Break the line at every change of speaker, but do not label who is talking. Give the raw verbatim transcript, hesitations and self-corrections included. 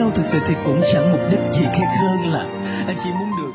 đâu, thực sự thì cũng chẳng mục đích gì khác hơn là anh chỉ muốn được